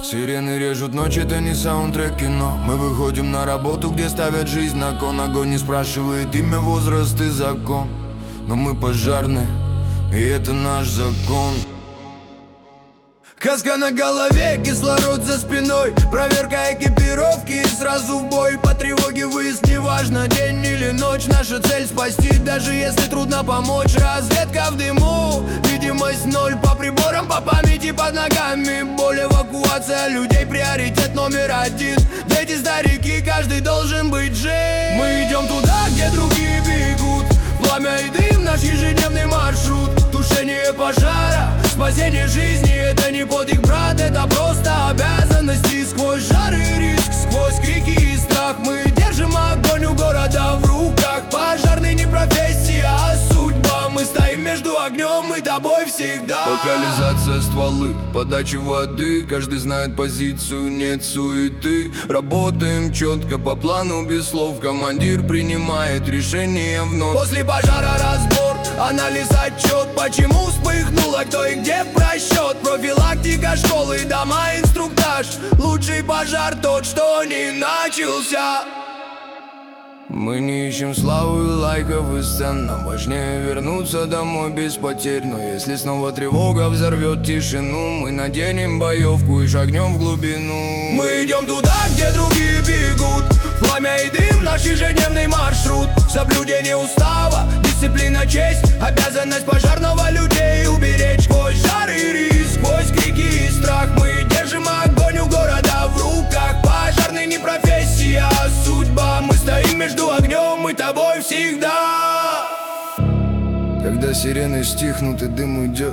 Сирены режут ночь, это не саундтрек кино. Мы выходим на работу, где ставят жизнь на кон. Огонь не спрашивает имя, возраст и закон. Но мы пожарные, и это наш закон. Каска на голове, кислород за спиной. Проверка экипировки и сразу в бой. По тревоге выезд, неважно, день или ночь. Наша цель спасти, даже если трудно помочь. Разведка в дыму, видимость ноль. По приборам, по памяти, под ногами боль. Эвакуация людей, приоритет номер один. Дети, старики, каждый должен быть жив. Мы идем туда, где другие бегут. Пламя и дым, наш ежедневный маршрут. Тушение пожара, спасение жизни. Это не подвиг, брат, это просто обязанности. Сквозь жар и риск, сквозь крики и страх мы держим огонь у города в руках. Пожарный не профессия, а судьба. Мы стоим между огнем и тобой всегда. Локализация стволы, подача воды. Каждый знает позицию, нет суеты. Работаем четко по плану, без слов. Командир принимает решение вновь. После пожара разбор, анализ, отчет. Почему вспыхнуло, кто и где просчет. Профилактика, школы, дома, инструктаж. Лучший пожар тот, что не начался. Мы не ищем славы, лайков и сцен. Нам важнее вернуться домой без потерь. Но если снова тревога взорвет тишину, мы наденем боевку и шагнем в глубину. Мы идем туда, где другие бегут. Пламя и дым, наш ежедневный маршрут. Соблюдение устава, дисциплина, честь. Обязанность пожарного людей уберечь. Сквозь жар и риск, сквозь крики и страх мы держим огонь у города в руках. Пожарный не профессия, а судьба. Мы стоим между огнем и тобой всегда. Когда сирены стихнут и дым уйдет,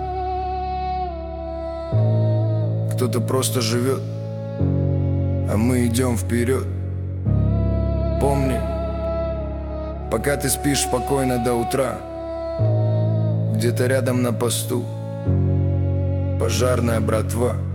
кто-то просто живет, а мы идем вперед. Помни, пока ты спишь спокойно до утра, где-то рядом на посту пожарная братва.